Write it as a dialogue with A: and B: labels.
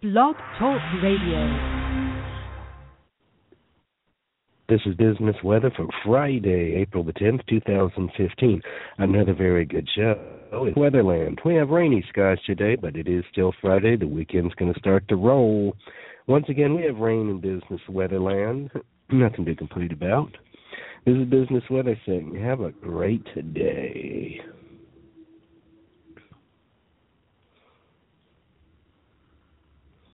A: Blog Talk Radio.
B: This is business weather for Friday, April the 10th, 2015. Another very good show in Weatherland. We have rainy skies today, but it is still Friday. The weekend's going to start to roll. Once again, we have rain in business weatherland. Nothing to complain about. This is business weather saying have a great day.